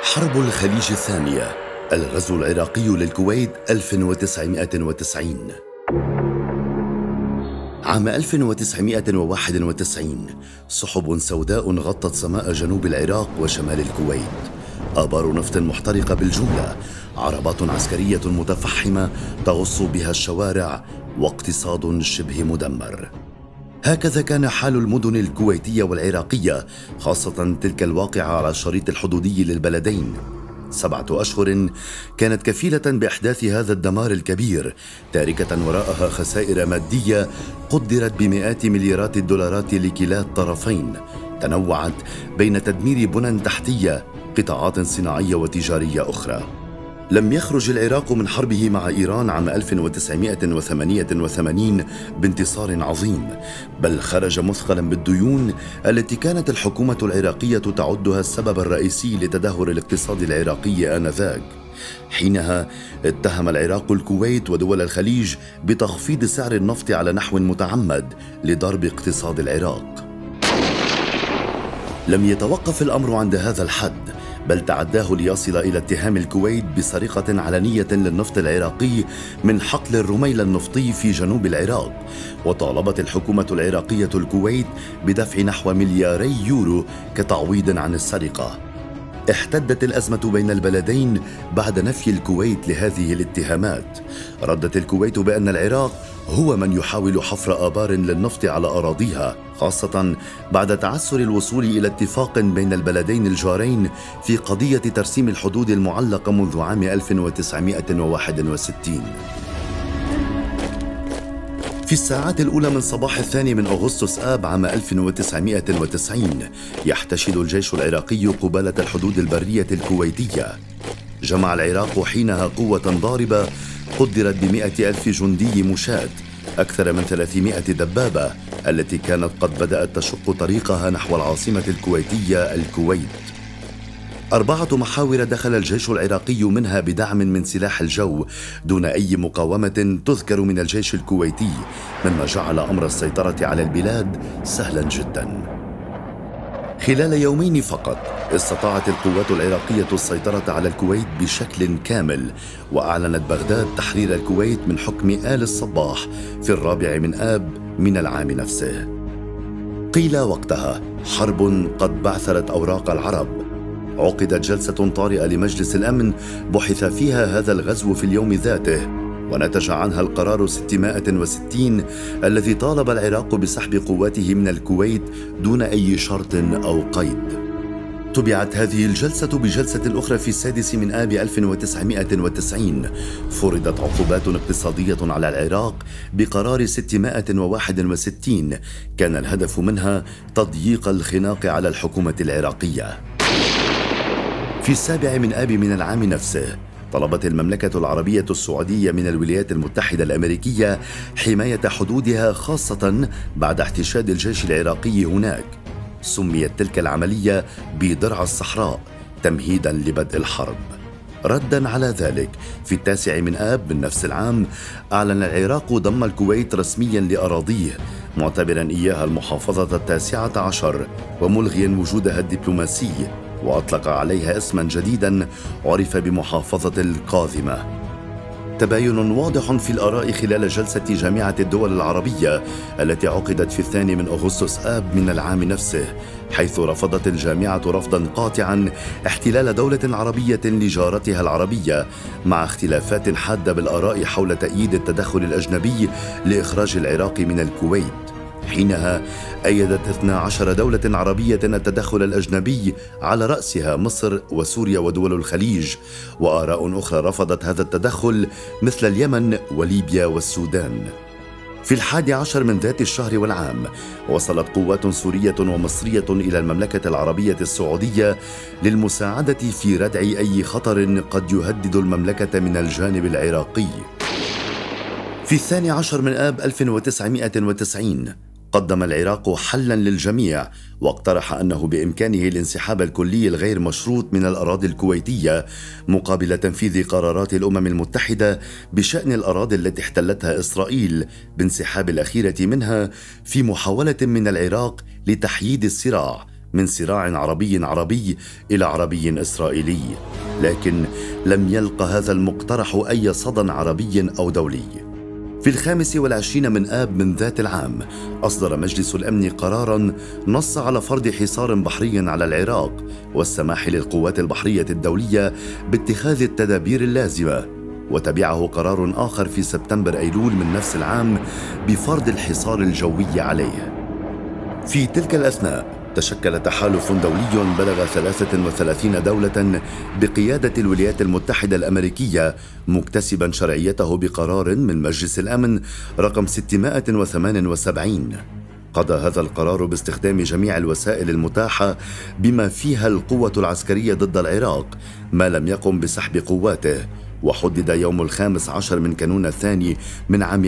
حرب الخليج الثانية، الغزو العراقي للكويت 1990. عام 1991 سحب سوداء غطت سماء جنوب العراق وشمال الكويت، آبار نفط محترقة بالجملة، عربات عسكرية متفحمة تغص بها الشوارع، واقتصاد شبه مدمر. هكذا كان حال المدن الكويتية والعراقية، خاصة تلك الواقعة على الشريط الحدودي للبلدين. 7 أشهر كانت كفيلة بإحداث هذا الدمار الكبير، تاركة وراءها خسائر مادية قدرت بمئات مليارات الدولارات لكلا الطرفين، تنوعت بين تدمير بنى تحتية، قطاعات صناعية وتجارية أخرى. لم يخرج العراق من حربه مع إيران عام 1988 بانتصار عظيم، بل خرج مثقلا بالديون التي كانت الحكومة العراقية تعدها السبب الرئيسي لتدهور الاقتصاد العراقي آنذاك. حينها اتهم العراق الكويت ودول الخليج بتخفيض سعر النفط على نحو متعمد لضرب اقتصاد العراق. لم يتوقف الأمر عند هذا الحد، بل تعداه ليصل إلى اتهام الكويت بسرقة علنية للنفط العراقي من حقل الرميل النفطي في جنوب العراق، وطالبت الحكومة العراقية الكويت بدفع نحو 2 مليار يورو كتعويض عن السرقة. احتدت الأزمة بين البلدين بعد نفي الكويت لهذه الاتهامات. ردت الكويت بأن العراق هو من يحاول حفر آبار للنفط على أراضيها، خاصة بعد تعثر الوصول إلى اتفاق بين البلدين الجارين في قضية ترسيم الحدود المعلقة منذ عام 1961. في الساعات الأولى من صباح 2 أغسطس آب عام 1990 يحتشد الجيش العراقي قبالة الحدود البرية الكويتية. جمع العراق حينها قوة ضاربة قدرت ب100,000 جندي مشاة، أكثر من 300 دبابة، التي كانت قد بدأت تشق طريقها نحو العاصمة الكويتية الكويت. 4 محاور دخل الجيش العراقي منها بدعم من سلاح الجو دون أي مقاومة تذكر من الجيش الكويتي، مما جعل أمر السيطرة على البلاد سهلا جدا. خلال يومين فقط استطاعت القوات العراقية السيطرة على الكويت بشكل كامل، وأعلنت بغداد تحرير الكويت من حكم آل الصباح في 4 آب من العام نفسه. قيل وقتها حرب قد بعثرت أوراق العرب. عقدت جلسة طارئة لمجلس الأمن بحث فيها هذا الغزو في اليوم ذاته، ونتج عنها القرار 660 الذي طالب العراق بسحب قواته من الكويت دون أي شرط أو قيد. تبعت هذه الجلسة بجلسة أخرى في 6 آب 1990، فرضت عقوبات اقتصادية على العراق بقرار 661 كان الهدف منها تضييق الخناق على الحكومة العراقية. في 7 آب من العام نفسه طلبت المملكة العربية السعودية من الولايات المتحدة الأمريكية حماية حدودها، خاصة بعد احتشاد الجيش العراقي هناك. سميت تلك العملية بدرع الصحراء تمهيدا لبدء الحرب. ردا على ذلك، في 9 آب من نفس العام أعلن العراق ضم الكويت رسميا لأراضيه، معتبرا إياها المحافظة 19 وملغيا وجودها الدبلوماسي، وأطلق عليها اسما جديدا عرف بمحافظة القاذمة. تباين واضح في الآراء خلال جلسة جامعة الدول العربية التي عقدت في 2 أغسطس آب من العام نفسه، حيث رفضت الجامعة رفضا قاطعا احتلال دولة عربية لجارتها العربية، مع اختلافات حادة بالآراء حول تأييد التدخل الأجنبي لإخراج العراق من الكويت. حينها أيدت 12 دولة عربية التدخل الأجنبي، على رأسها مصر وسوريا ودول الخليج، وآراء أخرى رفضت هذا التدخل مثل اليمن وليبيا والسودان. في 11 من ذات الشهر والعام وصلت قوات سورية ومصرية إلى المملكة العربية السعودية للمساعدة في ردع أي خطر قد يهدد المملكة من الجانب العراقي. في 12 من آب 1990 قدم العراق حلا للجميع، واقترح أنه بإمكانه الانسحاب الكلي الغير مشروط من الأراضي الكويتية مقابل تنفيذ قرارات الأمم المتحدة بشأن الأراضي التي احتلتها إسرائيل بانسحاب الأخيرة منها، في محاولة من العراق لتحييد الصراع من صراع عربي إلى عربي إسرائيلي، لكن لم يلق هذا المقترح أي صدى عربي أو دولي. في 25 من آب من ذات العام أصدر مجلس الأمن قراراً نص على فرض حصار بحري على العراق والسماح للقوات البحرية الدولية باتخاذ التدابير اللازمة، وتبعه قرار آخر في سبتمبر أيلول من نفس العام بفرض الحصار الجوي عليه. في تلك الأثناء تشكل تحالف دولي بلغ 33 دولة بقيادة الولايات المتحدة الأمريكية، مكتسبا شرعيته بقرار من مجلس الأمن رقم 678. قضى هذا القرار باستخدام جميع الوسائل المتاحة بما فيها القوة العسكرية ضد العراق ما لم يقم بسحب قواته، وحدد يوم 15 من كانون الثاني من عام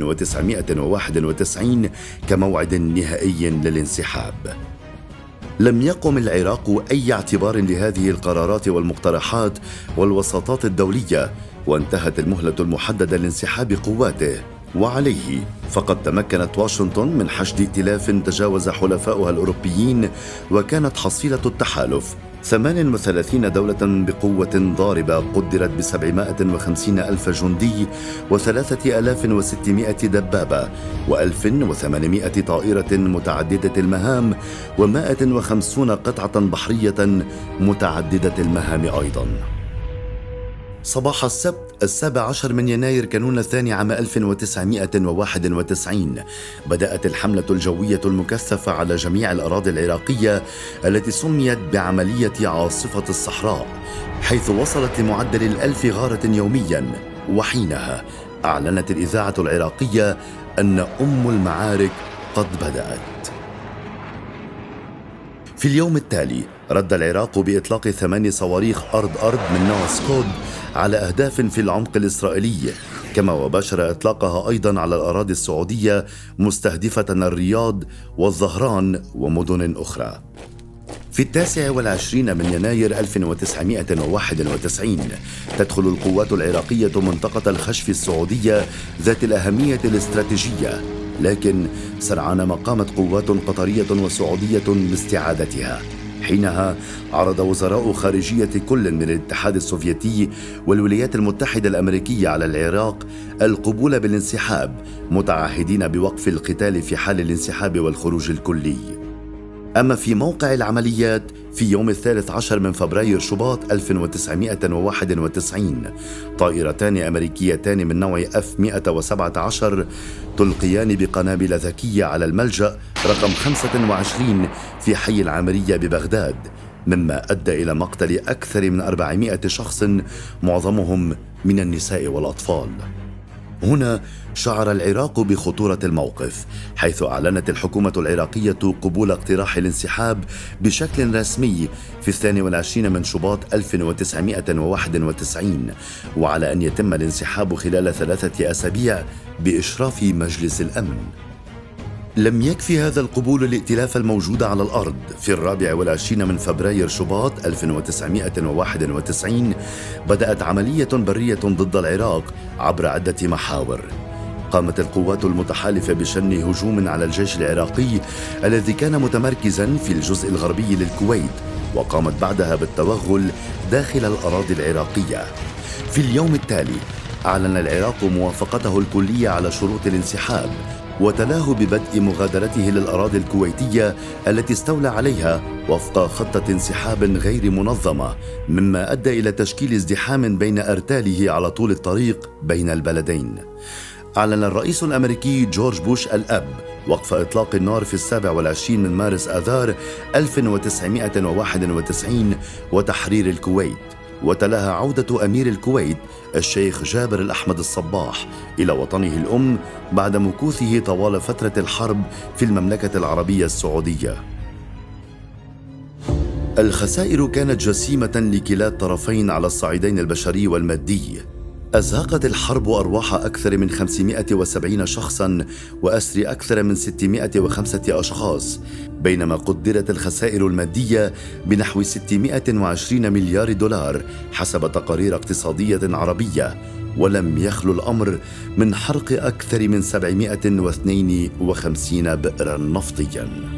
1991 كموعد نهائي للانسحاب. لم يقم العراق أي اعتبار لهذه القرارات والمقترحات والوساطات الدولية، وانتهت المهلة المحددة لانسحاب قواته، وعليه فقد تمكنت واشنطن من حشد ائتلاف تجاوز حلفاؤها الأوروبيين، وكانت حصيلة التحالف 38 دولة بقوة ضاربة قدرت ب750 ألف جندي و3600 دبابة و1800 طائرة متعددة المهام و150 قطعة بحرية متعددة المهام أيضاً. صباح السبت 17 من يناير كانون الثاني عام 1991 بدأت الحملة الجوية المكثفة على جميع الأراضي العراقية التي سميت بعملية عاصفة الصحراء، حيث وصلت لمعدل 1000 غارة يوميا. وحينها أعلنت الإذاعة العراقية أن المعارك قد بدأت. في اليوم التالي رد العراق بإطلاق 8 صواريخ أرض من نوع سكود على أهداف في العمق الإسرائيلي، كما وباشر إطلاقها أيضا على الأراضي السعودية مستهدفة الرياض والظهران ومدن أخرى. في 29 من يناير 1991 تدخل القوات العراقية منطقة الخشف السعودية ذات الأهمية الاستراتيجية، لكن سرعان ما قامت قوات قطرية وسعودية باستعادتها. حينها عرض وزراء خارجية كل من الاتحاد السوفيتي والولايات المتحدة الأمريكية على العراق القبول بالانسحاب، متعهدين بوقف القتال في حال الانسحاب والخروج الكلي. أما في موقع العمليات في يوم 13 من فبراير شباط 1991 طائرتان أمريكيتان من نوع F-117 تلقيان بقنابل ذكية على الملجأ رقم 25 في حي العامرية ببغداد، مما أدى إلى مقتل أكثر من 400 شخص معظمهم من النساء والأطفال. هنا شعر العراق بخطورة الموقف، حيث أعلنت الحكومة العراقية قبول اقتراح الانسحاب بشكل رسمي في 22 من شباط 1991، وعلى أن يتم الانسحاب خلال 3 أسابيع بإشراف مجلس الأمن. لم يكفي هذا القبول الائتلاف الموجود على الأرض. في 24 من فبراير شباط 1991 بدأت عملية برية ضد العراق عبر عدة محاور. قامت القوات المتحالفة بشن هجوم على الجيش العراقي الذي كان متمركزا في الجزء الغربي للكويت، وقامت بعدها بالتوغل داخل الأراضي العراقية. في اليوم التالي أعلن العراق موافقته الكلية على شروط الانسحاب، وتلاه ببدء مغادرته للأراضي الكويتية التي استولى عليها وفق خطة انسحاب غير منظمة، مما أدى إلى تشكيل ازدحام بين أرتاله على طول الطريق بين البلدين. أعلن الرئيس الأمريكي جورج بوش الأب وقف إطلاق النار في 27 من مارس آذار 1991 وتحرير الكويت، وتلاها عودة أمير الكويت الشيخ جابر الأحمد الصباح إلى وطنه الأم بعد مكوثه طوال فترة الحرب في المملكة العربية السعودية. الخسائر كانت جسيمة لكلا الطرفين على الصعيدين البشري والمادي. أزهقت الحرب أرواح أكثر من 570 شخصاً وأسر أكثر من 605 أشخاص، بينما قدرت الخسائر المادية بنحو 620 مليار دولار حسب تقارير اقتصادية عربية، ولم يخلو الأمر من حرق أكثر من 752 بئراً نفطياً.